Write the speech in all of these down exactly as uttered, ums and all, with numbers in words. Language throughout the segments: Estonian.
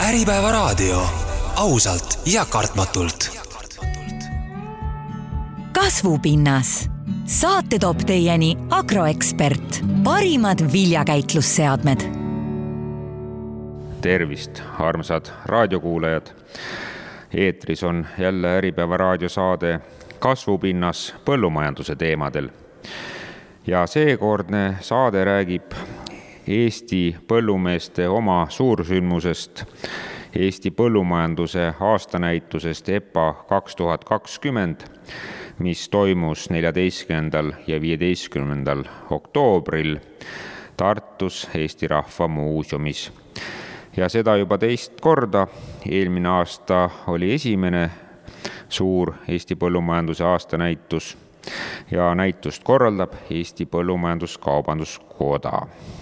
Äripäeva raadio. Ausalt ja kartmatult. Kasvupinnas. Saate toob teieni Agroekspert. Parimad viljakäitlusseadmed. Tervist, armsad raadiokuulajad. Eetris on jälle Äripäeva raadiosaade Kasvupinnas põllumajanduse teemadel. Ja seekordne saade räägib Eesti põllumeeste oma suursündmusest, Eesti põllumajanduse aastanäitusest E P A kaks tuhat kakskümmend, mis toimus neljateistkümnendal ja viieteistkümnendal oktoobril Tartus Eesti Rahva Muuseumis. Ja seda juba teist korda. Eelmine aasta oli esimene suur Eesti põllumajanduse aastanäitus ja näitust korraldab Eesti Põllumajandus-Kaubanduskoda.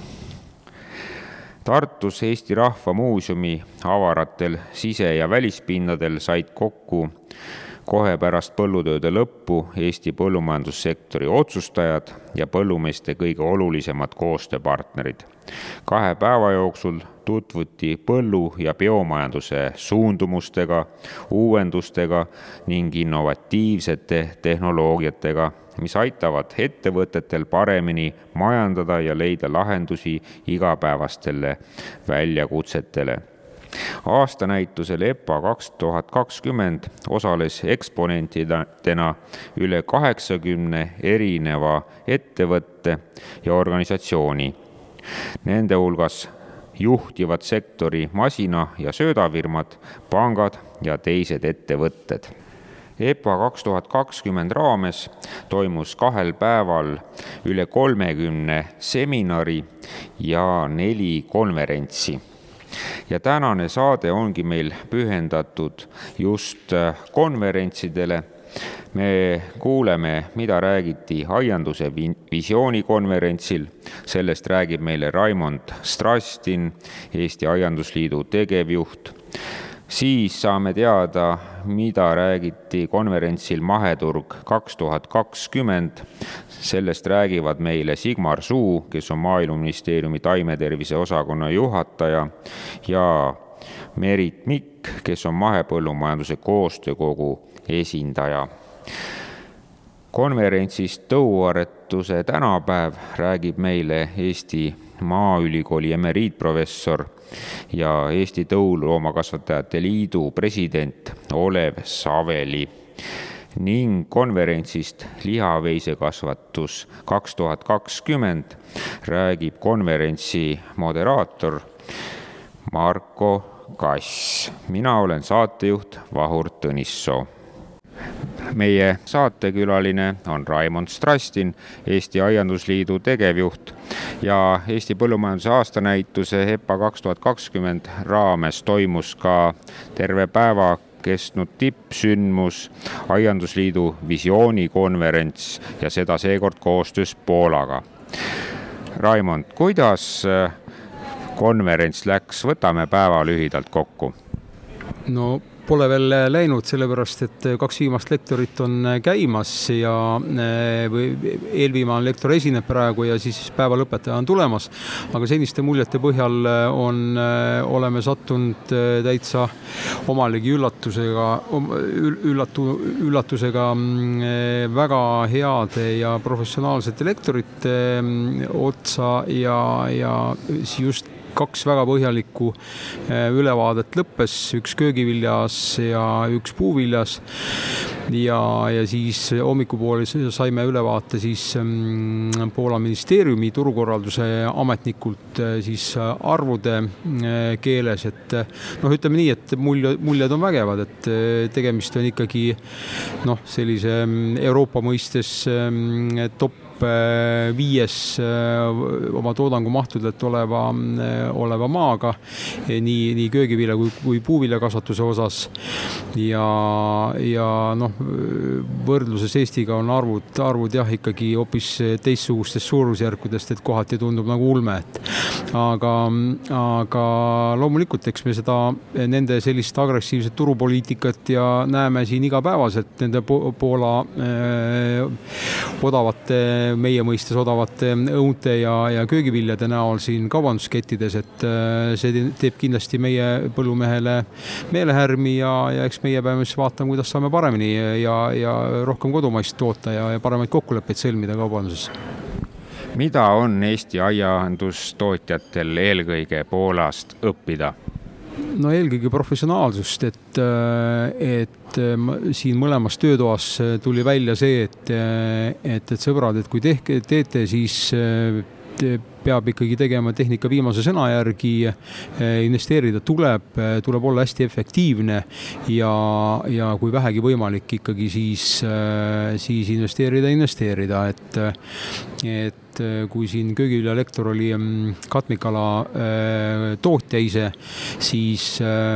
Tartus Eesti Rahva Muuseumi avaratel sise- ja välispinnadel said kokku kohe pärast põllutööde lõppu Eesti põllumajandussektori otsustajad ja põllumeeste kõige olulisemad koostööpartnerid. Kahe päeva jooksul tutvuti põllu- ja biomajanduse suundumustega, uuendustega ning innovatiivsete tehnoloogiatega, mis aitavad ettevõtetel paremini majandada ja leida lahendusi igapäevastele väljakutsetele. Aastanäitusel E P A kaks tuhat kakskümmend osales eksponentidena üle kaheksakümne erineva ettevõtte ja organisatsiooni. Nende hulgas juhtivad sektori masina- ja söödafirmad, pangad ja teised ettevõtted. E P A kaks tuhat kakskümmend raames toimus kahel päeval üle kolmekümne seminari ja neli konverentsi. Ja tänane saade ongi meil pühendatud just konverentsidele. Me kuuleme, mida räägiti aianduse visioonikonverentsil. Sellest räägib meile Raimond Strastin, Eesti Aiandusliidu tegevjuht. Siis saame teada, mida räägiti konverentsil Maheturg kaks tuhat kakskümmend. Sellest räägivad meile Sigmar Suu, kes on Maaeluministeeriumi taimetervise osakonna juhataja, ja Merit Mikk, kes on mahepõllumajanduse koostöökogu esindaja. Konverentsist Tõuaretuse tänapäev räägib meile Eesti Maaülikooli emeriitprofessor ja Eesti Tõuloomakasvatajate Liidu president Olev Saveli. Ning konverentsist Lihaveisekasvatus kaks tuhat kakskümmend räägib konverentsi moderaator Marko Kass. Mina olen saatejuht Vahur Tõnissoo. Meie saatekülaline on Raimond Strastin, Eesti Aiandusliidu tegevjuht, ja Eesti põllumajanduse aastanäituse E P A kaks tuhat kakskümmend raames toimus ka terve päeva kestnud tippsündmus Aiandusliidu visioonikonverents ja seda seekord koostöös Poolaga. Raimond, kuidas konverents läks? Võtame päeva lühidalt kokku. No pole veel läinud, sellepärast, et kaks viimast lektorit on käimas ja eelviimane lektor esineb praegu ja siis päeva lõpetaja on tulemas. Aga seniste muljete põhjal on, oleme sattunud täitsa omalegi üllatusega, üllatu, üllatusega väga heade ja professionaalsete lektorite otsa ja, ja just kaks väga põhjalikku ülevaadet lõppes, üks köögiviljas ja üks puuviljas. Ja, ja siis hommikupoole saime ülevaate siis Poola ministeeriumi turukorralduse ametnikult siis arvude keeles. Et, noh, ütleme nii, et muljed, muljed on vägevad, et tegemist on ikkagi noh, sellise Euroopa mõistes top viies oma toodangumahtudelt oleva, oleva maaga, nii, nii köögivilja kui, kui puuvilja kasvatuse osas. Ja, ja noh, võrdluses Eestiga on arvud, arvud jah, ikkagi hoopis teistsugustest suurusjärkudest, et kohati tundub nagu ulme. Aga, aga loomulikult, eks me seda, nende sellist agressiivset turupoliitikat ja näeme siin igapäevaselt nende Poola öö, odavate meie mõistes odavate õunte ja, ja köögiviljade näol siin kaubanduskettides, et see teeb kindlasti meie põllumehele meelehärmi ja, ja eks meie peame siis vaatama, kuidas saame paremini ja, ja rohkem kodumaist toota ja, ja paremaid kokkuleppeid sõlmida kaubanduses. Mida on Eesti aiandustootjatel eelkõige Poolast õppida? No eelkõige professionaalsust, et, et siin mõlemas töötoas tuli välja see, et, et, et sõbrad, et kui tehke, teete, siis te peab ikkagi tegema tehnika viimase sõna järgi, investeerida tuleb, tuleb olla hästi efektiivne ja, ja kui vähegi võimalik ikkagi siis, siis investeerida, investeerida, et, et kui siin köögiviljalektor oli katmikala tootja ise, siis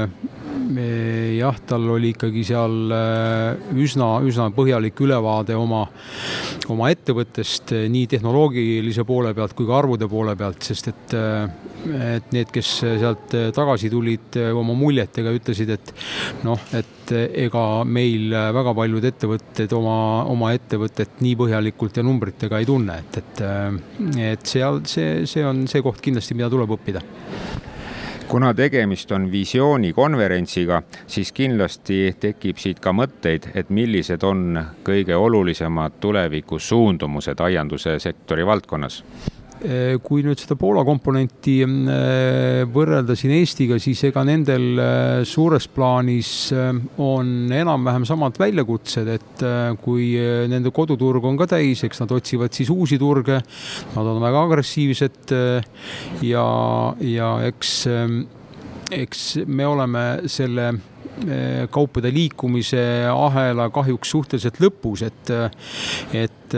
jah, tal oli ikkagi seal üsna, üsna põhjalik ülevaade oma, oma ettevõttest nii tehnoloogilise poole pealt kui ka arvude poole pealt, sest et, et need, kes sealt tagasi tulid oma muljetega, ütlesid, et noh, et ega meil väga paljud ettevõtted oma, oma ettevõtet nii põhjalikult ja numbritega ei tunne, et, et, et seal, see, see on see koht kindlasti, mida tuleb õppida. Kuna tegemist on visioonikonverentsiga, siis kindlasti tekib siit ka mõtteid, et millised on kõige olulisemad tuleviku suundumused aianduse sektori valdkonnas. Kui nüüd seda Poola komponenti võrrelda siin Eestiga, siis ega nendel suures plaanis on enam-vähem samad väljakutsed, et kui nende koduturg on ka täis, eks nad otsivad siis uusi turge, nad on väga agressiivsed ja, ja eks, eks me oleme selle kaupade liikumise ahela kahjuks suhteliselt lõpus, et, et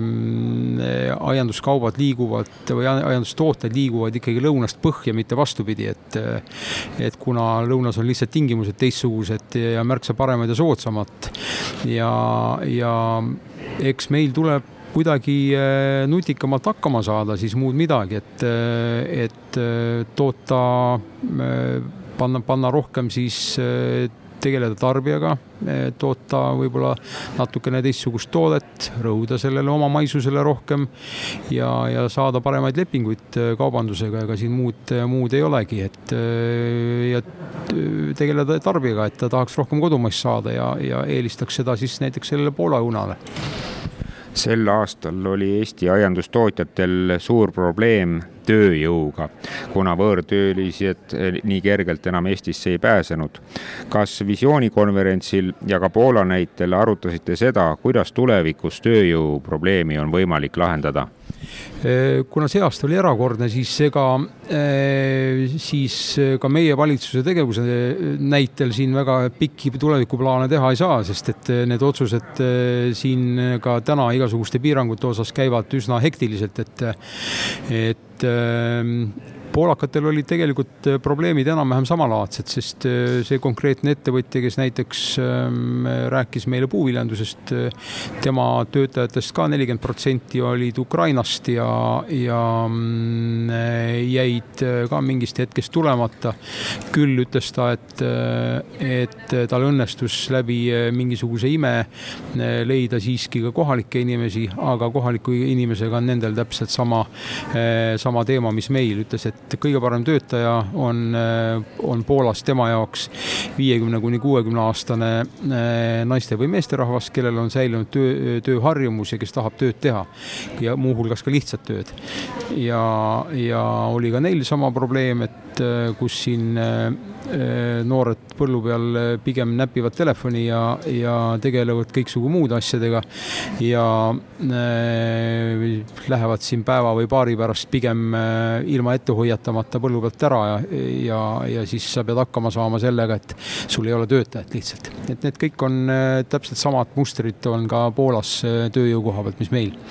aianduskaubad liiguvad või aiandustooted liiguvad ikkagi lõunast põhja, mitte vastupidi, et, et kuna lõunas on lihtsalt tingimused teistsugused ja märksa paremad ja soodsamad ja, ja eks meil tuleb kuidagi nutikamalt hakkama saada, siis muud midagi, et, et toota, panna, panna rohkem siis tegeleda tarbijaga, toota võib-olla natukene teistsugust toodet, rõhuda sellele oma maisusele rohkem ja, ja saada paremaid lepinguid kaubandusega, ega siin muud, muud ei olegi, et ja tegeleda tarbijaga, et ta tahaks rohkem kodumaist saada ja, ja eelistaks seda siis näiteks sellele Poola õunale. Sel aastal oli Eesti aiandustootjatel suur probleem tööjõuga, kuna võõrtöölised nii kergelt enam Eestisse ei pääsenud. Kas visioonikonverentsil ja ka Poola näitel arutasite seda, kuidas tulevikus tööjõu probleemi on võimalik lahendada? Kuna see aasta oli erakordne, siis ega siis ka meie valitsuse tegevuse näitel siin väga pikki tulevikuplaane teha ei saa, sest et need otsused siin ka täna igasuguste piirangute osas käivad üsna hektiliselt, et, et poolakatel olid tegelikult probleemid enam-vähem samalaadsed, sest see konkreetne ettevõtja, kes näiteks rääkis meile puuviljandusest, tema töötajatest ka nelikümmend protsenti olid Ukrainast ja, ja jäid ka mingist hetkest tulemata. Küll ütles ta, et, et tal õnnestus läbi mingisuguse ime leida siiski ka kohalikke inimesi, aga kohaliku inimesega on nendel täpselt sama, sama teema, mis meil ütles, et kõige parem töötaja on, on Poolas tema jaoks viiekümne kuni kuuekümne aastane naiste või meesterahvas, kellel on säilinud töö, tööharjumus ja kes tahab tööd teha ja muuhulgas ka lihtsat tööd. Ja, ja oli ka neil sama probleem, et kus siin noored põllu peal pigem näpivad telefoni ja, ja tegelevad kõiksugu muude asjadega ja lähevad siin päeva või paari pärast pigem ilma ette hoiatamata põllu pealt ära ja, ja, ja siis sa pead hakkama saama sellega, et sul ei ole töötajat lihtsalt. Et need kõik on täpselt samad mustrid on ka Poolas tööjõukoha pealt, mis meil.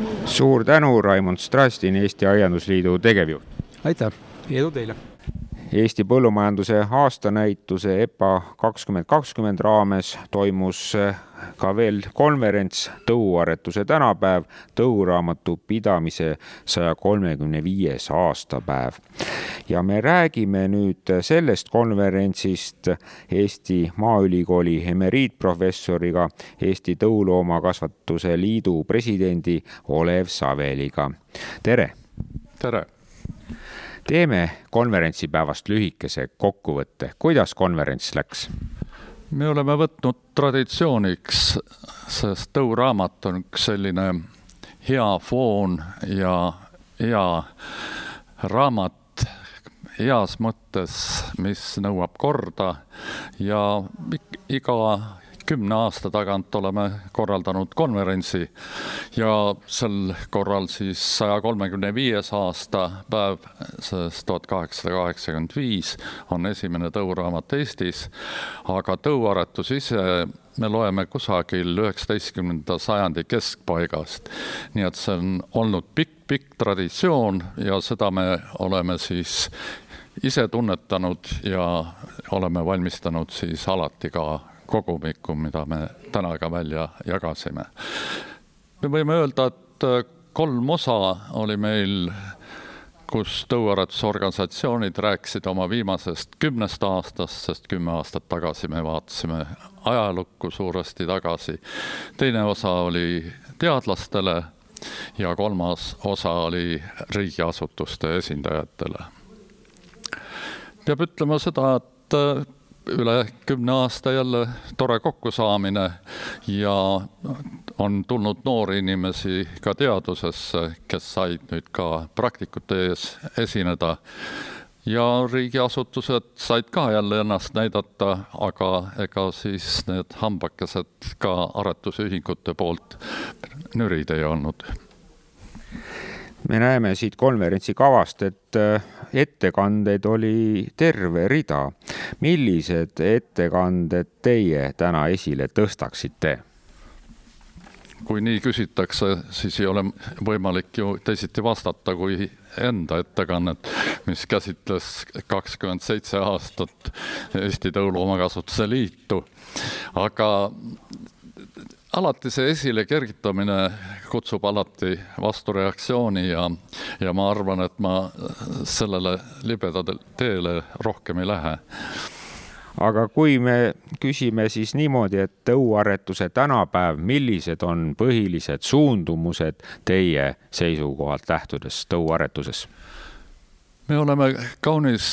Suur tänu, Raimond Strastin, Eesti Aiandusliidu tegevjuht. Aitäh, edu teile! Eesti põllumajanduse aastanäituse E P A kakskümmend kakskümmend raames toimus ka veel konverents Tõuaretuse tänapäev, tõuraamatu pidamise saja kolmekümne viies aastapäev. Ja me räägime nüüd sellest konverentsist Eesti Maaülikooli emeriitprofessoriga, Eesti Tõuloomakasvatuse Liidu presidendi Olev Saveliga. Tere! Tere! Teeme konverentsipäevast lühikese kokkuvõtte. Kuidas konverents läks? Me oleme võtnud traditsiooniks, sest tõuraamat on üks selline hea foon ja hea raamat heas mõttes, mis nõuab korda ja iga kümne aasta tagant oleme korraldanud konverentsi ja sel korral siis saja kolmekümne viies aastapäev, sest tuhat kaheksasada kaheksakümmend viis on esimene tõuraamat Eestis, aga tõuaretus ise me loeme kusagil üheksateistkümnenda sajandi keskpaigast. Nii et see on olnud pikk-pikk traditsioon ja seda me oleme siis ise tunnetanud ja oleme valmistanud siis alati ka kogumikku, mida me täna ka välja jagasime. Me võime öelda, et kolm osa oli meil, kus tõuaretusorganisatsioonid rääkisid oma viimasest kümnest aastast, sest kümme aastat tagasi me vaatasime ajalukku suuresti tagasi. Teine osa oli teadlastele ja kolmas osa oli riigiasutuste esindajatele. Peab ütlema seda, et üle kümne aasta jälle tore kokkusaamine ja on tulnud noori inimesi ka teadusesse, kes said nüüd ka praktikute ees esineda. Ja riigiasutused said ka jälle ennast näidata, aga ega siis need hambakesed ka aretusühingute poolt nürid ei olnud. Me näeme siit konverentsi kavast, et ettekanded oli terve rida. Millised ettekanded teie täna esile tõstaksite? Kui nii küsitakse, siis ei ole võimalik ju teisiti vastata kui enda ettekannet, mis käsitles kakskümmend seitse aastat Eesti Tõuloomakasvatuse Liitu. Aga alati see esile kergitamine kutsub alati vastureaktsiooni ja, ja ma arvan, et ma sellele libedale teele rohkem ei lähe. Aga kui me küsime siis niimoodi, et tõuaretuse tänapäev, millised on põhilised suundumused teie seisukohalt lähtudes tõuaretuses? Me oleme kaunis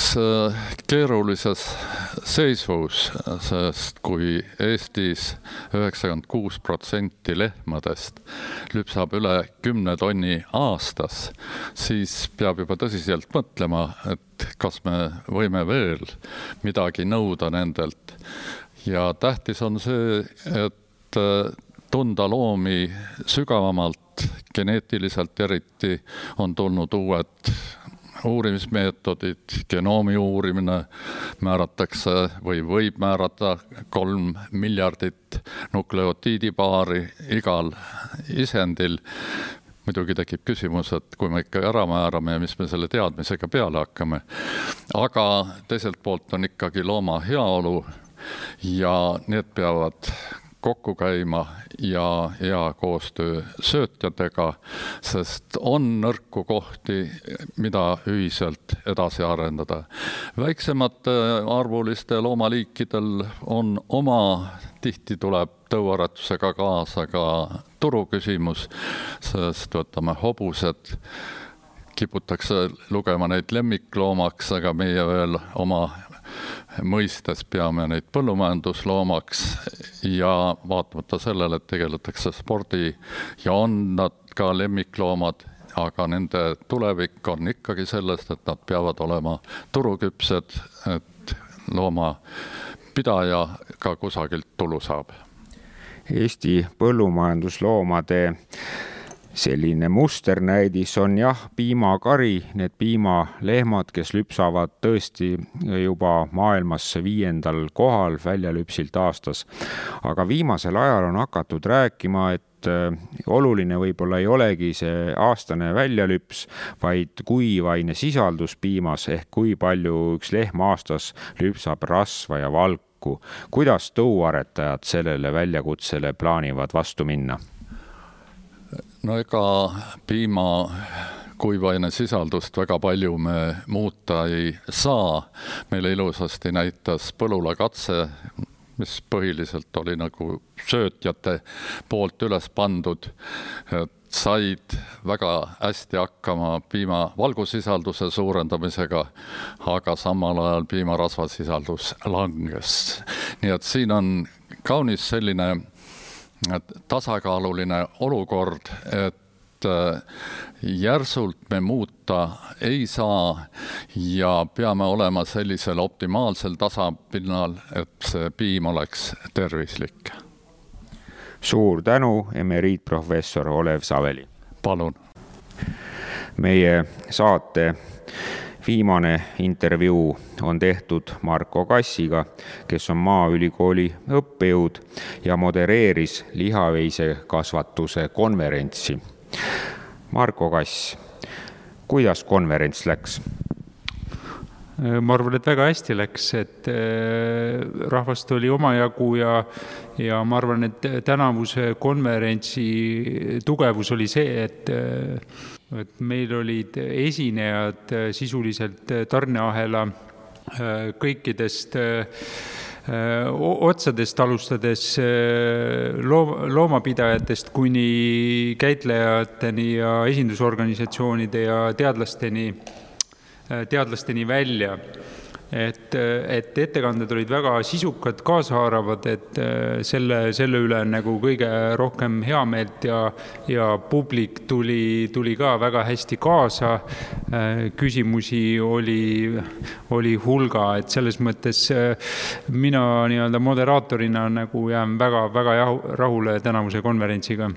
keerulises seisus, sest kui Eestis üheksakümmend kuus protsenti lehmadest lüpsab üle kümne tonni aastas, siis peab juba tõsiselt mõtlema, et kas me võime veel midagi nõuda nendelt. Ja tähtis on see, et tunda loomi sügavamalt, geneetiliselt eriti on tulnud uued uurimismeetodid, genoomi uurimine määratakse või võib määrata kolm miljardit nukleotiidipaari igal isendil. Muidugi tekib küsimus, et kui me ikka ära määrame ja mis me selle teadmisega peale hakkame. Aga teiselt poolt on ikkagi looma heaolu ja need peavad kokku käima ja hea koostöö söötjatega, sest on nõrku kohti, mida ühiselt edasi arendada. Väiksemate arvuliste loomaliikidel on oma, tihti tuleb tõuaretusega kaasa ka turuküsimus, sest võtame hobused, kiputakse lugema neid lemmikloomaks, aga meie veel oma mõistes peame neid põllumajandusloomaks ja vaatamata sellele, et tegeletakse spordi ja on nad ka lemmikloomad, aga nende tulevik on ikkagi sellest, et nad peavad olema turuküpsed, et looma pidaja ka kusagilt tulu saab. Eesti põllumajandusloomade selline musternäidis on jah, piimakari, need piimalehmad, kes lüpsavad tõesti juba maailmas viiendal kohal väljalüpsilt aastas. Aga viimasel ajal on hakatud rääkima, et oluline võib-olla ei olegi see aastane väljalüps, vaid kui vaine sisaldus piimas ehk kui palju üks lehm aastas lüpsab rasva ja valku. Kuidas tõuaretajad sellele väljakutsele plaanivad vastu minna? No ega piima kuivaine sisaldust väga palju me muuta ei saa. Meile ilusasti näitas põlula katse, mis põhiliselt oli nagu söötjate poolt üles pandud, et said väga hästi hakkama piima valgusisalduse suurendamisega, aga samal ajal piimarasvasisaldus langes. Nii et siin on kaunis selline tasakaaluline olukord, et järsult me muuta ei saa ja peame olema sellisel optimaalsel tasapinnal, et see piim oleks tervislik. Suur tänu, emeriitprofessor Olev Saveli. Palun. Meie saate viimane intervjuu on tehtud Marko Kassiga, kes on Maaülikooli õppejõud ja modereeris lihaveise kasvatuse konverentsi. Marko Kass, kuidas konverents läks? Ma arvan, et väga hästi läks, et rahvast oli omajagu ja, ja ma arvan, et tänavuse konverentsi tugevus oli see, et, et meil olid esinejad sisuliselt tarneahela kõikidest otsadest alustades loomapidajatest kuni käitlejateni ja esindusorganisatsioonide ja teadlasteni, teadlasteni välja. Et, et ettekanded olid väga sisukad, kaasahaaravad, et selle, selle üle nagu kõige rohkem heameelt ja, ja publik tuli, tuli ka väga hästi kaasa. Küsimusi oli, oli hulga, et selles mõttes mina nii-öelda moderaatorina nagu jään väga, väga rahule tänavuse konverentsiga.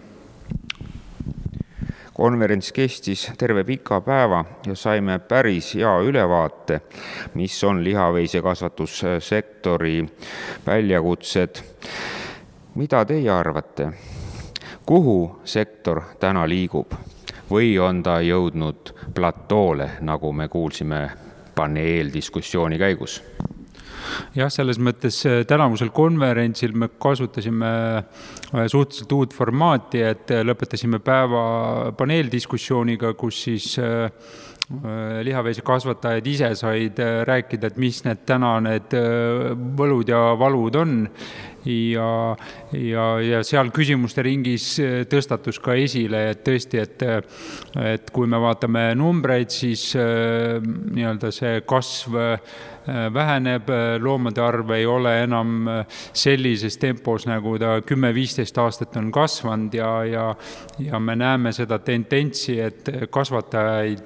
Konverents kestis terve pika päeva ja saime päris hea ülevaate, mis on lihaveise kasvatussektori väljakutsed. Mida teie arvate? Kuhu sektor täna liigub? Või on ta jõudnud platoole, nagu me kuulsime paneeldiskussiooni käigus? Jah, selles mõttes tänavusel konverentsil me kasutasime suhteliselt uut formaati, et lõpetasime päeva paneeldiskussiooniga, kus siis lihaveise kasvatajad ise said rääkida, et mis need täna need võlud ja valud on. Ja, ja, ja seal küsimuste ringis tõstatus ka esile, et tõesti, et, et kui me vaatame numbreid, siis nii-öelda see kasv väheneb, loomade arv ei ole enam sellises tempos, nagu ta kümme viisteist aastat on kasvanud ja, ja, ja me näeme seda tendentsi, et kasvatajaid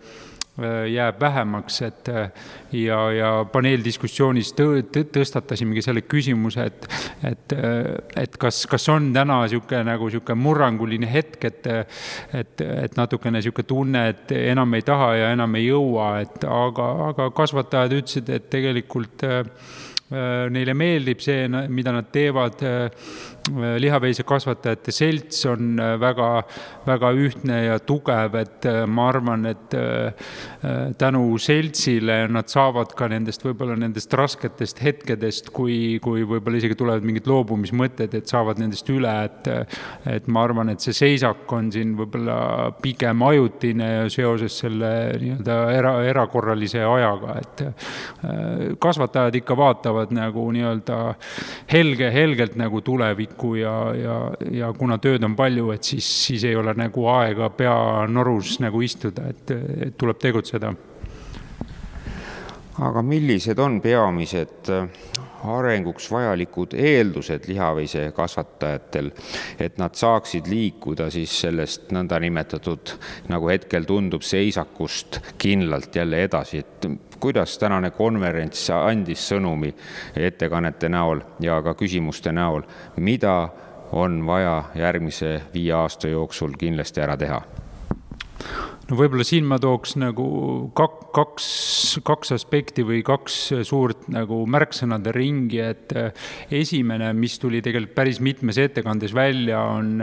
jääb vähemaks, et ja, ja paneeldiskussioonis tõ, tõ, tõstatasimegi selle küsimuse, et, et, et kas, kas on täna siuke, nagu siuke murranguline hetk, et, et, et natukene siuke tunne, et enam ei taha ja enam ei jõua, et aga, aga kasvatajad ütlesid, et tegelikult neile meeldib see, mida nad teevad. Lihaveise kasvatajate selts on väga, väga ühtne ja tugev, et ma arvan, et tänu seltsile nad saavad ka nendest võib-olla nendest rasketest hetkedest, kui, kui võib-olla isegi tulevad mingid loobumismõtted, et saavad nendest üle, et, et ma arvan, et see seisak on siin võib-olla pigem ajutine ja seoses selle nii-öelda era, erakorralise ajaga, et kasvatajad ikka vaatavad nagu nii-öelda helge, helgelt nagu tulevikku ja, ja, ja kuna tööd on palju, et siis, siis ei ole nagu aega pea norus nagu istuda, et, et tuleb tegutseda. Aga millised on peamised arenguks vajalikud eeldused lihaveise kasvatajatel, et nad saaksid liikuda siis sellest nõnda nimetatud, nagu hetkel tundub, seisakust kindlalt jälle edasi, et kuidas tänane konverents andis sõnumi ettekannete näol ja ka küsimuste näol, mida on vaja järgmise viie aasta jooksul kindlasti ära teha? no võib-olla siin ma tooks nagu kaks, kaks aspekti või kaks suurt nagu märksõnade ringi, et esimene, mis tuli tegelikult päris mitmes ettekandes välja, on,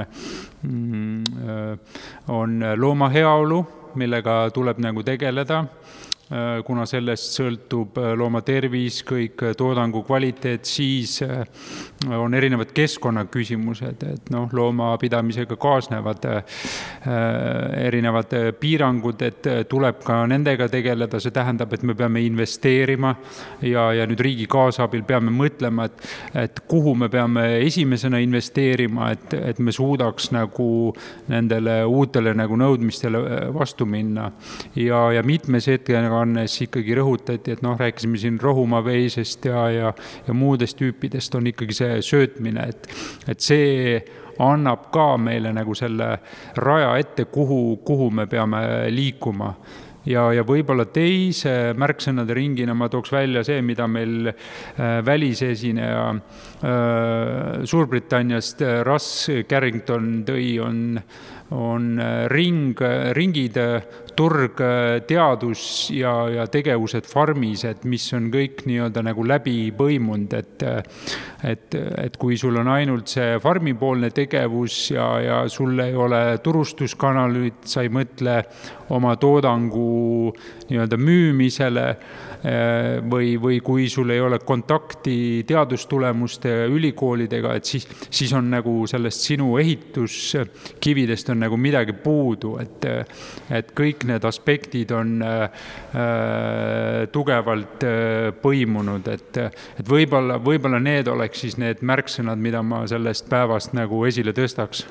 on looma heaolu, millega tuleb nagu tegeleda, kuna sellest sõltub looma tervis, kõik toodangu kvaliteet, siis on erinevad keskkonnaküsimused, et noh, loomapidamisega kaasnevad erinevad piirangud, et tuleb ka nendega tegeleda, see tähendab, et me peame investeerima ja, ja nüüd riigi kaasabil peame mõtlema, et, et kuhu me peame esimesena investeerima, et, et me suudaks nagu nendele uutele nagu nõudmistele vastu minna ja, ja mitmes hetkega annes ikkagi rõhutati, et noh, rääkisime siin rohumaveisest ja, ja, ja muudest tüüpidest on ikkagi see söötmine, et, et see annab ka meile nagu selle raja ette, kuhu, kuhu me peame liikuma. Ja, ja võib-olla teise märksõnade ringina ma tooks välja see, mida meil välisesineja Suurbritanniast Russ Carrington tõi, on, on ring, ringid, turg, teadus ja, ja tegevused farmis, et mis on kõik nii-öelda nagu läbi põimunud, et, et, et kui sul on ainult see farmipoolne tegevus ja, ja sul ei ole turustuskanalit, sa ei mõtle oma toodangu nii-öelda müümisele või, või kui sul ei ole kontakti teadustulemuste ülikoolidega, et siis, siis on nagu sellest sinu ehituskividest on nagu midagi puudu, et, et kõik need aspektid on äh, tugevalt äh, põimunud, et, et võib-olla, võib-olla need oleks siis need märksõnad, mida ma sellest päevast nagu esile tõstaks.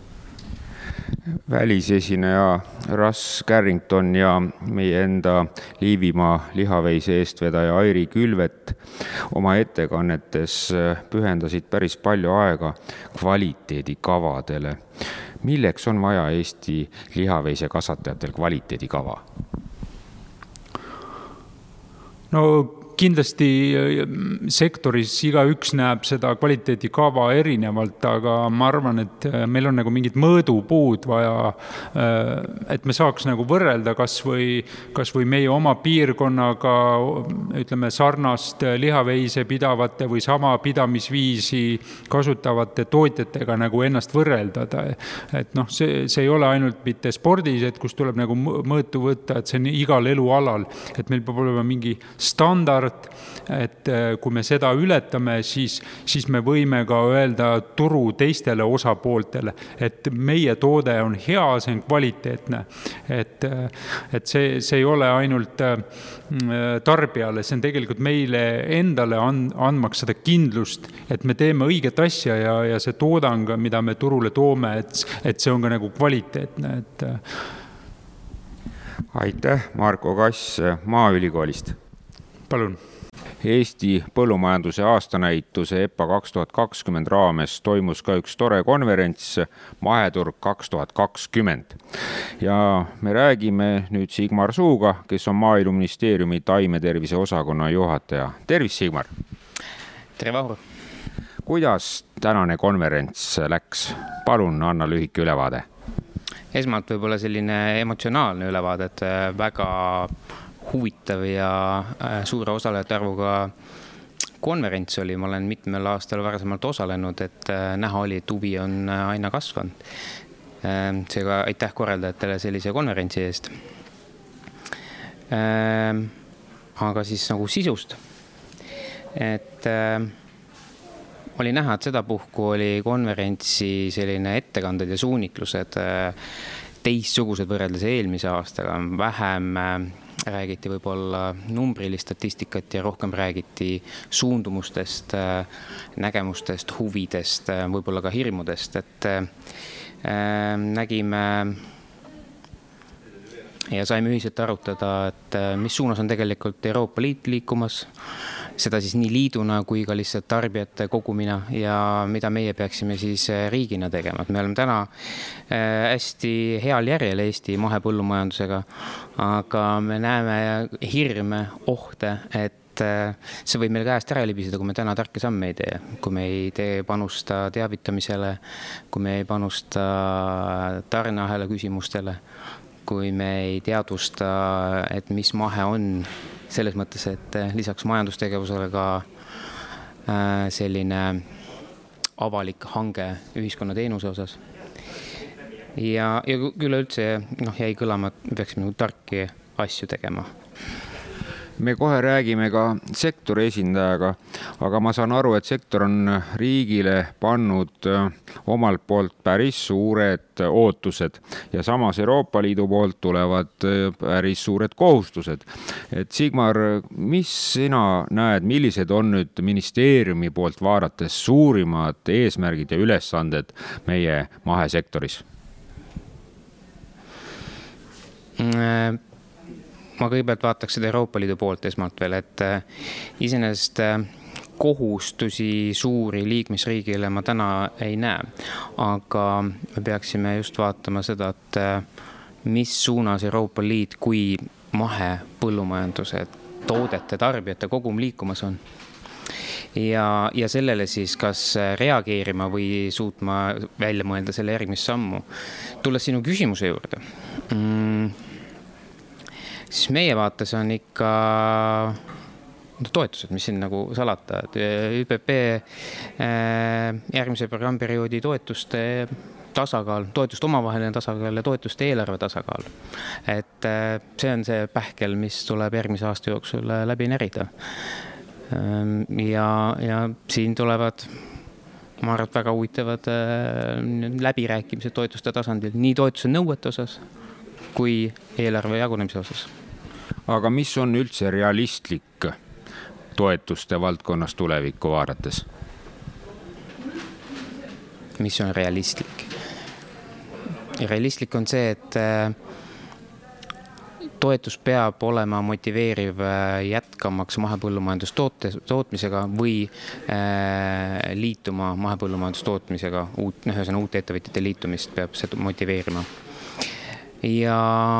Välisesineja Russ Carrington ja meie enda Liivimaa lihaveise eestvedaja Airi Külvet oma ettekannetes pühendasid päris palju aega kvaliteedikavadele. Milleks on vaja Eesti lihaveise kasvatajatel kvaliteedikava? No kindlasti sektoris igaüks näeb seda kvaliteedikava erinevalt, aga ma arvan, et meil on nagu mingid mõõdupuud vaja, et me saaks nagu võrrelda kas või, kas või meie oma piirkonnaga, ütleme, sarnast lihaveise pidavate või sama pidamisviisi kasutavate tootjatega nagu ennast võrreldada. Et noh, see, see ei ole ainult mitte spordis, et kus tuleb nagu mõõtu võtta, et see on igal elualal, et meil peab olema mingi standard, et kui me seda ületame, siis, siis me võime ka öelda turu teistele osapooltele, et meie toode on hea, see on kvaliteetne. Et, et see, see ei ole ainult tarbijale, see on tegelikult meile endale andmaks seda kindlust, et me teeme õiget asja ja, ja see toodang, mida me turule toome, et, et see on ka nagu kvaliteetne. Et... Aitäh, Marko Kass Maaülikoolist. Palun. Eesti põllumajanduse aastanäituse E P A kaks tuhat kakskümmend raames toimus ka üks tore konverents Maheturg kaks tuhat kakskümmend. Ja me räägime nüüd Sigmar Suuga, kes on Maaeluministeeriumi taimetervise osakonna juhataja. Tervis, Sigmar! Tere, Vahur! Kuidas tänane konverents läks? Palun, anna lühike ülevaade. Esmalt võib-olla selline emotsionaalne ülevaade, et väga huvitav ja suure osalejate arvuga konverents oli. Ma olen mitmel aastal varasemalt osalenud, et näha oli, et huvi on aina kasvanud. Seega aitäh korraldajatele sellise konverentsi eest. Aga siis nagu sisust. Et oli näha, et seda puhku oli konverentsi selline ettekanded ja suunitlused teistsugused võrreldes eelmise aastaga. Vähem räägiti võib-olla numbrilist statistikat ja rohkem räägiti suundumustest, nägemustest, huvidest, võib-olla ka hirmudest, et nägime ja saime ühiselt arutada, et mis suunas on tegelikult Euroopa Liit liikumas, seda siis nii liiduna kui ka lihtsalt tarbijate kogumina ja mida meie peaksime siis riigina tegema. Me oleme täna hästi heal järjel Eesti mahepõllumajandusega, aga me näeme hirme, ohte, et see võib meil käest ära libiseda, kui me täna tarka samme ei tee, kui me ei tee panusta teavitamisele, kui me ei panusta tarneahela küsimustele, kui me ei teadvusta, et mis mahe on selles mõttes, et lisaks majandustegevusele ka selline avalik hange ühiskonna teenuse osas. Ja, ja küll üldse noh, jäi kõlama, et me peaksime nagu tarki asju tegema. Me kohe räägime ka sektori esindajaga, aga ma saan aru, et sektor on riigile pannud omalt poolt päris suured ootused ja samas Euroopa Liidu poolt tulevad päris suured kohustused. Et Sigmar, mis sina näed, millised on nüüd ministeeriumi poolt vaadates suurimad eesmärgid ja ülesanded meie mahesektoris? Mm. Ma kõigepealt vaataks seda Euroopa Liidu poolt esmalt veel, et iseenesest kohustusi suuri liikmesriigile ma täna ei näe, aga me peaksime just vaatama seda, et mis suunas Euroopa Liit kui mahe põllumajanduse toodete tarbijate kogum liikumas on. Ja, ja sellele siis kas reageerima või suutma välja mõelda selle järgmist sammu. Tulles sinu küsimuse juurde. Mm. Siis meie vaates on ikka toetused, mis siin nagu salata. Ü P P järgmise programmperioodi toetuste tasakaal, toetuste omavaheline tasakaal ja toetuste eelarve tasakaal. Et see on see pähkel, mis tuleb järgmise aasta jooksul läbi närida. Ja, ja siin tulevad ma arvan, väga huvitavad läbirääkimised toetuste tasandil, nii toetuse nõuete osas kui eelarve jagunemise osas. Aga mis on üldse realistlik toetuste valdkonnas tulevikku vaadates? Mis on realistlik? Realistlik on see, et toetus peab olema motiveeriv jätkamaks mahepõllumajandustootmisega tootmisega või liituma mahepõllumajandustootmisega, uut, ühesõnaga uute ettevõtjate liitumist peab seda motiveerima. Ja,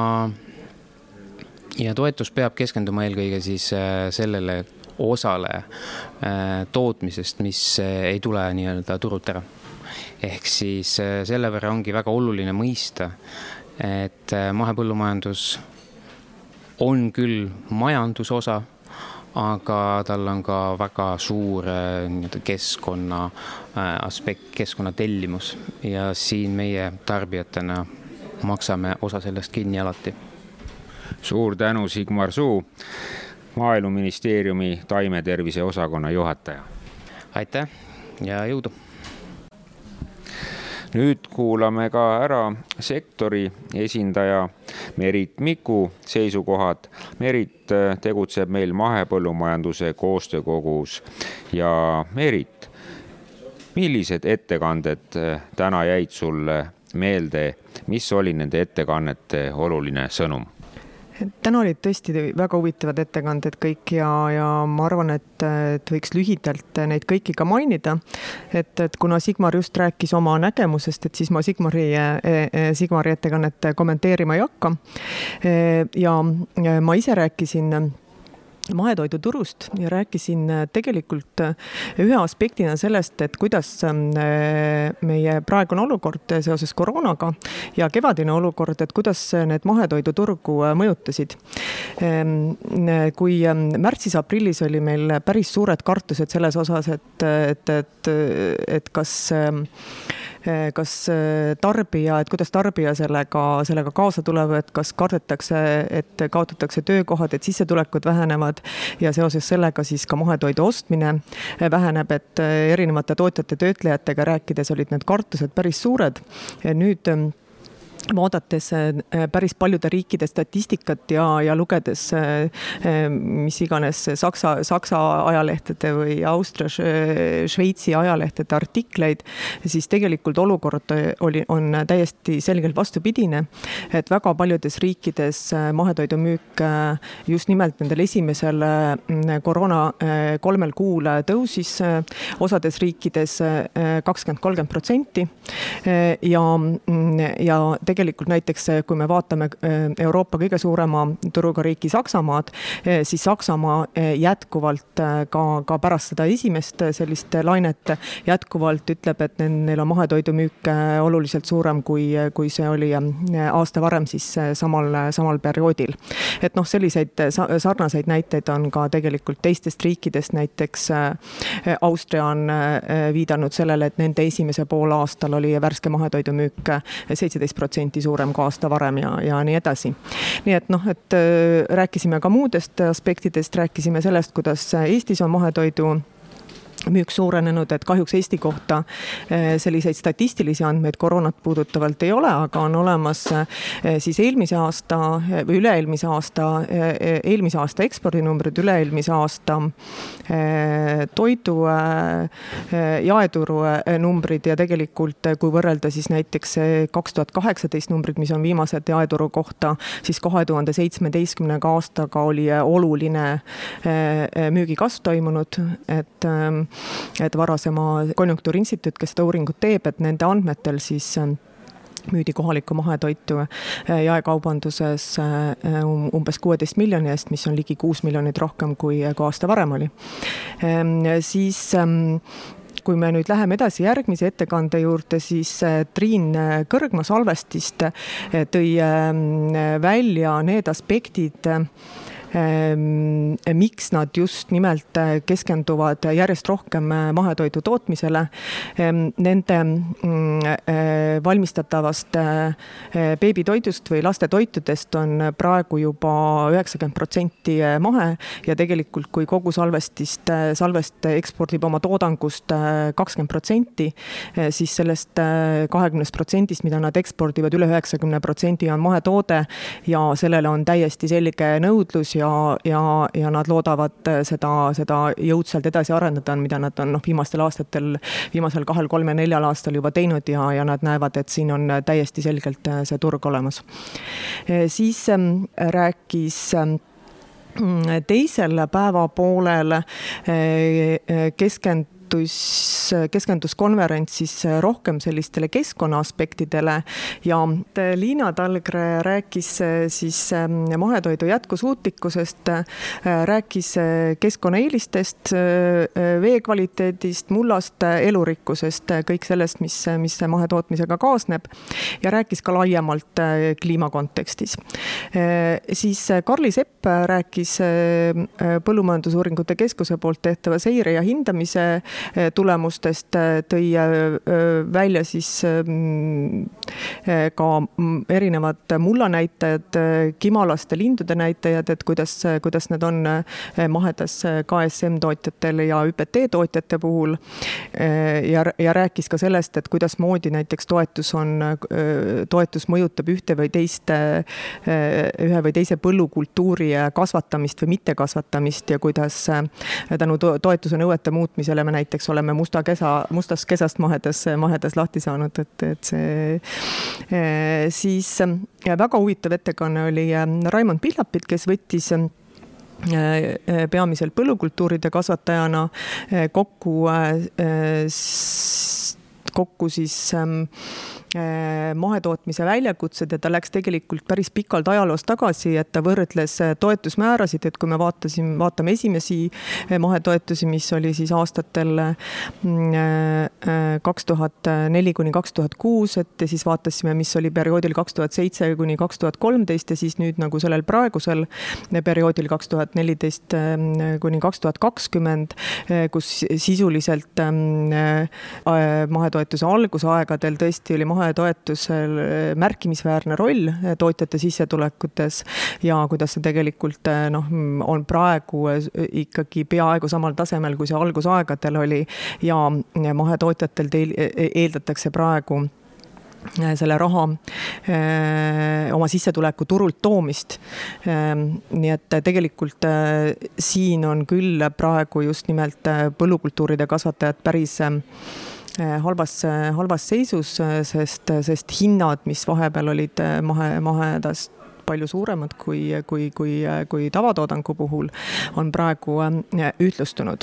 ja toetus peab keskenduma eelkõige siis sellele osale tootmisest, mis ei tule nii-öelda turult ära. Ehk siis selle võrra ongi väga oluline mõista, et mahepõllumajandus on küll majandusosa, aga tal on ka väga suur keskkonna aspekt, keskkonna tellimus ja siin meie tarbijatena maksame osa sellest kinni alati. Suur tänu, Sigmar Suu, Maaeluministeeriumi taimetervise osakonna juhataja. Aitäh ja jõudu! Nüüd kuulame ka ära sektori esindaja Merit Miku seisukohad. Merit tegutseb meil mahepõllumajanduse koostöökogus ja Merit, millised ettekanded täna jäid sulle meelde, mis oli nende ettekannete oluline sõnum? Täna olid tõesti väga huvitavad ettekanded kõik ja, ja ma arvan, et, et võiks lühidalt neid kõiki ka mainida, et, et kuna Sigmar just rääkis oma nägemusest, et siis ma Sigmari, Sigmari ettekannet kommenteerima ei hakka. Ja ma ise rääkisin mahetoidu turust ja rääkisin tegelikult ühe aspektina sellest, et kuidas meie praegune olukord seoses koroonaga ja kevadine olukord, et kuidas need mahetoidu turgu mõjutasid. Kui märtsis-aprillis oli meil päris suured kartused selles osas, et, et, et, et kas kas tarbija, et kuidas tarbija sellega, sellega kaasa tuleb, et kas kardetakse, et kaotatakse töökohad, et sissetulekud vähenevad ja seoses sellega siis ka mahetoidu ostmine väheneb, et erinevate tootjate töötlejatega rääkides olid need kartused päris suured. Nüüd vaadates päris paljude riikide statistikat ja, ja lugedes mis iganes Saksa, Saksa ajalehtede või Austria, Šveitsi ajalehtede artikleid, siis tegelikult olukord oli, on täiesti selgelt vastupidine, et väga paljudes riikides mahetoidu müük just nimelt nendel esimesel koroona kolmel kuul tõusis, osades riikides kakskümmend kolmkümmend protsenti ja, ja tegelikult tegelikult näiteks, kui me vaatame Euroopa kõige suurema turuga riiki Saksamaad, siis Saksamaa jätkuvalt ka, ka pärast seda esimest sellist lainet jätkuvalt ütleb, et neil on mahetoidumüük oluliselt suurem, kui, kui see oli aasta varem siis samal, samal perioodil. Et noh, selliseid sarnaseid näiteid on ka tegelikult teistest riikidest, näiteks Austria on viidanud sellele, et nende esimese pool aastal oli värske mahetoidumüük seitseteist protsenti suurem kui aasta varem ja, ja nii edasi. Nii et noh, et rääkisime ka muudest aspektidest, rääkisime sellest, kuidas Eestis on mahetoidu müük suurenenud, et kahjuks Eesti kohta selliseid statistilisi andmeid koroonat puudutavalt ei ole, aga on olemas siis eelmise aasta või üle-eelmise aasta, eelmise aasta ekspordinumbrid, üle-eelmise aasta toidu jaeturu numbrid ja tegelikult kui võrrelda siis näiteks kaks tuhat kaheksateist numbrid, mis on viimased jaeturu kohta, siis kahe tuhande seitsmeteistkümnenda aastaga oli oluline müügikasv toimunud, et et varasema konjunktuuriinstituut, kes seda uuringut teeb, et nende andmetel siis müüdi kohalikku mahetoitu jaekaubanduses umbes kuueteist miljoni eest, mis on ligi kuus miljonit rohkem kui aasta varem oli. Siis kui me nüüd läheme edasi järgmise ettekande juurde, siis Triin Kõrgma Salvestist tõi välja need aspektid, miks nad just nimelt keskenduvad järjest rohkem mahetoidu tootmisele. Nende valmistatavast beebitoidust või lastetoitudest on praegu juba üheksakümmend protsenti mahe ja tegelikult kui kogu salvestist, salvest ekspordib oma toodangust kakskümmend protsenti, siis sellest kahekümne protsendist, mida nad ekspordivad, üle üheksakümne protsendi on mahetoode ja sellele on täiesti selge nõudlus ja Ja, ja, ja nad loodavad seda, seda jõudsalt edasi arendada, mida nad on noh, viimastel aastatel, viimasel kahel, kolme, neljal aastal juba teinud ja, ja nad näevad, et siin on täiesti selgelt see turg olemas. Siis rääkis teisel päevapoolel keskend keskendus konverents siis rohkem sellistele keskkonna aspektidele ja Liina Talgre rääkis siis mahetoidu jätkusuutlikkusest, rääkis keskkonnaeelistest, vee kvaliteedist, mullast, elurikkusest, kõik sellest, mis, mis mahetootmisega kaasneb ja rääkis ka laiemalt kliimakontekstis. Siis Karli Sepp rääkis Põllumajandusuuringute Keskuse poolt tehtava seire ja hindamise tulemustest, tõi välja siis ka erinevad mullanäitajad, kimalaste lindude näitajad, et kuidas, kuidas need on mahedas K S M tootjatel ja Ü P T tootjate puhul ja, ja rääkis ka sellest, et kuidas moodi näiteks toetus on, toetus mõjutab ühte või teist, ühe või teise põllukultuuri kasvatamist või mittekasvatamist ja kuidas tänu toetuse nõuete muutmisele me näiteks oleme musta kesa, mustast kesast mahedas, mahedas lahti saanud, et, et see siis väga huvitav ettekanne oli Raimond Pihlapit, kes võttis peamiselt põllukultuuride kasvatajana kokku, kokku siis mahetootmise väljakutsed ja ta läks tegelikult päris pikalt ajaloos tagasi, et ta võrdles toetusmäärasid, et kui me vaatasime, vaatame esimesi mahetoetusi, mis oli siis aastatel kaks tuhat neli kuni kaks tuhat kuus, et siis vaatasime, mis oli perioodil kaks tuhat seitse kuni kaks tuhat kolmteist ja siis nüüd nagu sellel praegusel perioodil kaks tuhat neliteist kuni kaks tuhat kakskümmend, kus sisuliselt mahetoetuse algusaegadel tõesti oli mahe toetusel märkimisväärne roll tootjate sissetulekutes ja kuidas see tegelikult noh, on praegu ikkagi peaaegu samal tasemel, kui see algusaegadel oli ja mahetootjatel eeldatakse praegu selle raha oma sissetuleku turult toomist. Nii et tegelikult siin on küll praegu just nimelt põllukultuuride kasvatajad päris halvas, halvas seisus, sest, sest hinnad, mis vahepeal olid mahe, mahedast palju suuremad kui, kui, kui, kui tavatoodangu puhul, on praegu ühtlustunud.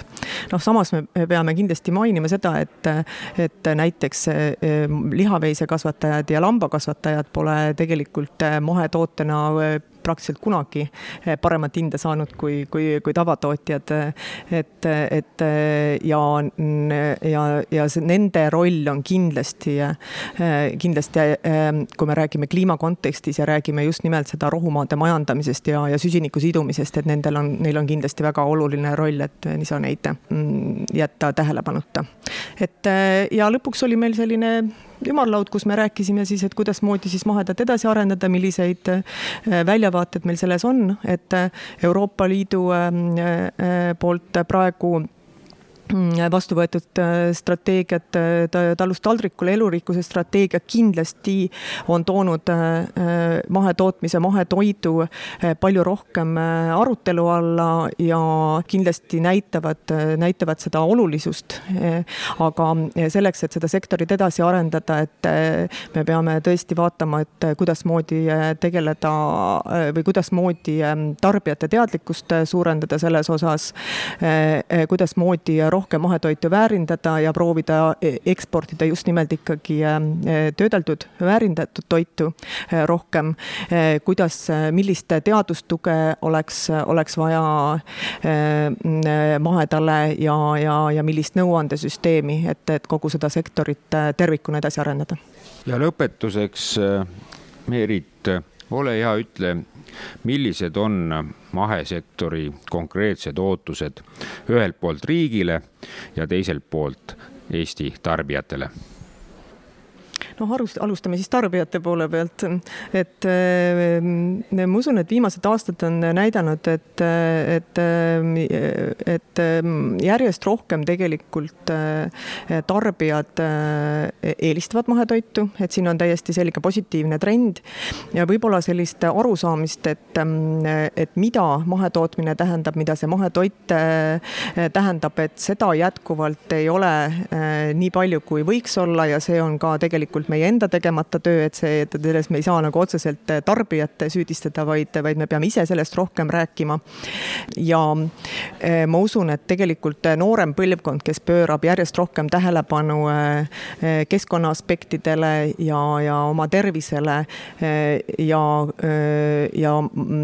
noh, samas me peame kindlasti mainima seda, et, et näiteks lihaveisekasvatajad ja lambakasvatajad pole tegelikult mahetootena praktiliselt kunagi paremat hinda saanud kui, kui, kui tavatootjad. Et, et ja, ja, ja see, nende roll on kindlasti, kindlasti, kui me räägime kliima kontekstis ja räägime just nimelt seda rohumaade majandamisest ja, ja süsiniku sidumisest, et nendel on, neil on kindlasti väga oluline roll, et nii saa neid jätta tähelepanuta. Et, ja lõpuks oli meil selline ümarlaud, kus me rääkisime siis, et kuidas moodi siis mahedat edasi arendada, milliseid väljavaated meil selles on, et Euroopa Liidu poolt praegu vastu võetud strateegiat talust taldrikule, elurikkuse strateegia kindlasti on toonud mahetootmise, mahetoidu palju rohkem arutelu alla ja kindlasti näitavad, näitavad seda olulisust. Aga selleks, et seda sektorit edasi arendada, et me peame tõesti vaatama, et kuidas moodi tegeleda või kuidas moodi tarbijate teadlikkust suurendada selles osas, kuidas moodi rohkem rohkem mahetoitu väärindada ja proovida eksportida just nimelt ikkagi töödeldud, väärindatud toitu rohkem. Kuidas, millist teadustuge oleks, oleks vaja mahedale ja, ja, ja millist nõuandesüsteemi, et, et kogu seda sektorit tervikuna edasi arendada. Ja lõpetuseks, Meerit, ole hea, ütle, millised on mahesektori konkreetsed ootused ühelt poolt riigile ja teiselt poolt Eesti tarbijatele? No, alustame siis tarbijate poole pealt, et ma usun, et viimased aastad on näidanud, et, et, et järjest rohkem tegelikult tarbijad eelistavad mahetoitu, et siin on täiesti selge positiivne trend ja võib-olla sellist arusaamist, et, et mida mahetootmine tähendab, mida see mahetoit tähendab, et seda jätkuvalt ei ole nii palju, kui võiks olla ja see on ka tegelikult meie enda tegemata töö, et see, et selles me ei saa nagu otseselt tarbijate süüdistada, vaid, vaid me peame ise sellest rohkem rääkima. Ja ma usun, et tegelikult noorem põlvkond, kes pöörab järjest rohkem tähelepanu keskkonna aspektidele ja, ja oma tervisele ja, ja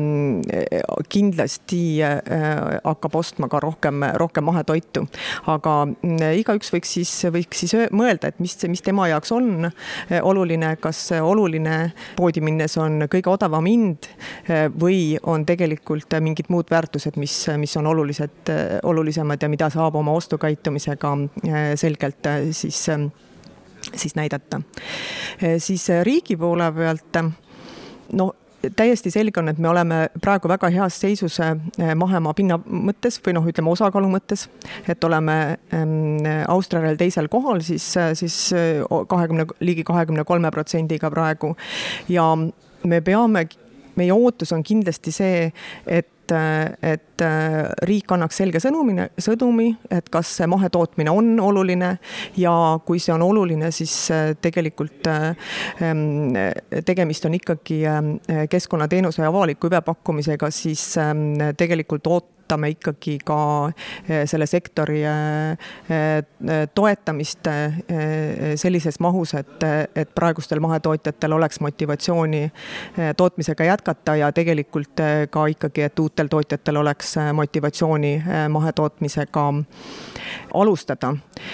kindlasti hakkab ostma ka rohkem, rohkem mahetoitu. Aga igaüks võiks siis, võiks siis mõelda, et mis, mis tema jaoks on oluline, kas oluline poodi minnes on kõige odavam hind või on tegelikult mingid muud väärtused, mis, mis on olulised, olulisemad ja mida saab oma ostukäitumisega selgelt siis, siis näidata. Siis riigi poole pealt, no täiesti selge on, et me oleme praegu väga heas seisus mahemaa pinna mõttes või noh, ütleme osakaalu mõttes, et oleme Austraalial teisel kohal, siis, siis kahekümne, ligi kahekümne kolme protsendiga praegu ja me peame, meie ootus on kindlasti see, et et riik annaks selge sõnumi, sõnumi, et kas see mahetootmine on oluline ja kui see on oluline, siis tegelikult tegemist on ikkagi keskkonnateenuse ja avaliku hüvepakkumisega, siis tegelikult oot- me ikkagi ka selle sektori toetamist sellises mahus, et, et praegustel mahetootjatel oleks motivatsiooni tootmisega jätkata ja tegelikult ka ikkagi, et uutel tootjatel oleks motivatsiooni mahetootmisega alustada.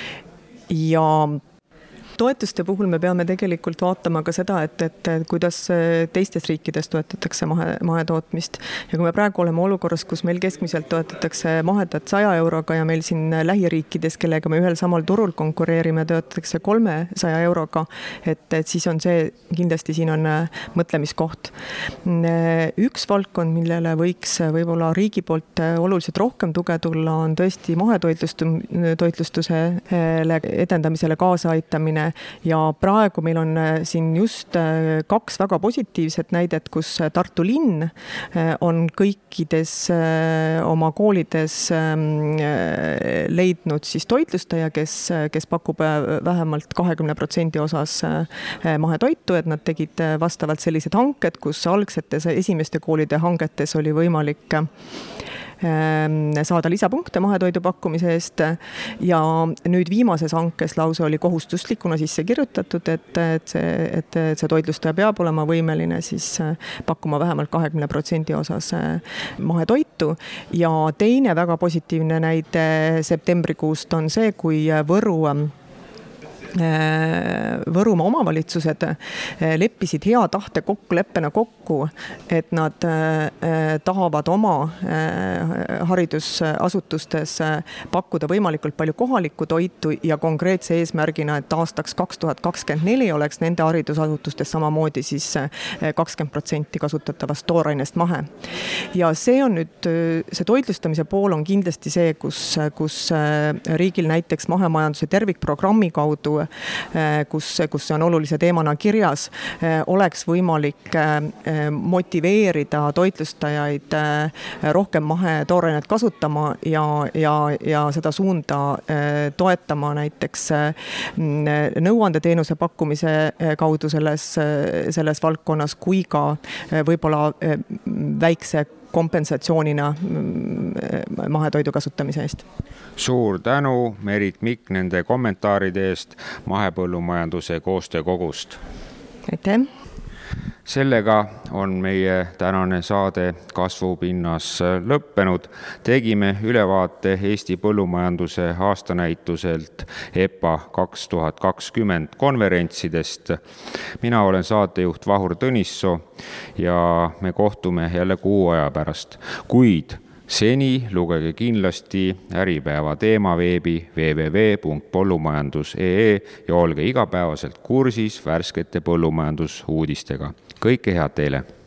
Ja toetuste puhul me peame tegelikult vaatama ka seda, et, et kuidas teistes riikides toetatakse mahe, mahetootmist. Ja kui me praegu oleme olukorras, kus meil keskmiselt toetatakse mahedat saja euroga ja meil siin lähiriikides, kellega me ühel samal turul konkureerime, toetatakse kolmesaja euroga, et, et siis on see, kindlasti siin on mõtlemiskoht. Üks valdkond, millele võiks võib-olla riigi poolt oluliselt rohkem tuge tulla, on tõesti mahetoitlustuse edendamisele kaasaaitamine. Ja praegu meil on siin just kaks väga positiivset näidet, kus Tartu linn on kõikides oma koolides leidnud siis toitlustaja, kes, kes pakub vähemalt kahekümne protsendi osas mahetoitu, et nad tegid vastavalt sellised hanked, kus algsetes esimeste koolide hangetes oli võimalik saada lisapunkte mahetoidu pakkumise eest ja nüüd viimases hankes lausa oli kohustuslikuna sisse kirjutatud, et, et, see, et see toitlustaja peab olema võimeline siis pakkuma vähemalt kahekümne protsendi osas mahetoitu ja teine väga positiivne näide septembrikuust on see, kui Võru Võrumaa omavalitsused leppisid hea tahte kokkuleppena kokku, et nad tahavad oma haridusasutustes pakkuda võimalikult palju kohalikku toitu ja konkreetse eesmärgina, et aastaks kaks tuhat kakskümmend neli oleks nende haridusasutustes samamoodi siis kakskümmend protsenti kasutatavast toorainest mahe. Ja see on nüüd, see toitlustamise pool on kindlasti see, kus, kus riigil näiteks mahemajanduse tervikprogrammi kaudu kus, kus see on olulise teemana kirjas, oleks võimalik motiveerida toitlustajaid rohkem mahetooreinet kasutama ja, ja, ja seda suunda toetama näiteks nõuandeteenuse pakkumise kaudu selles, selles valdkonnas, kui ka võib-olla väikse kompensatsioonina mahetoidu kasutamise eest. Suur tänu, Merit Mikk, nende kommentaaride eest mahepõllumajanduse koostöökogust. Aitäh! Sellega on meie tänane saade Kasvupinnas lõppenud. Tegime ülevaate Eesti põllumajanduse aastanäituselt E P A kaks tuhat kakskümmend konverentsidest. Mina olen saatejuht Vahur Tõnissoo ja me kohtume jälle kuu aja pärast. Kuid seni lugege kindlasti Äripäeva teemaveebi w w w punkt põllumajandus punkt e e ja olge igapäevaselt kursis värskete põllumajandusuudistega. Kõike head teile!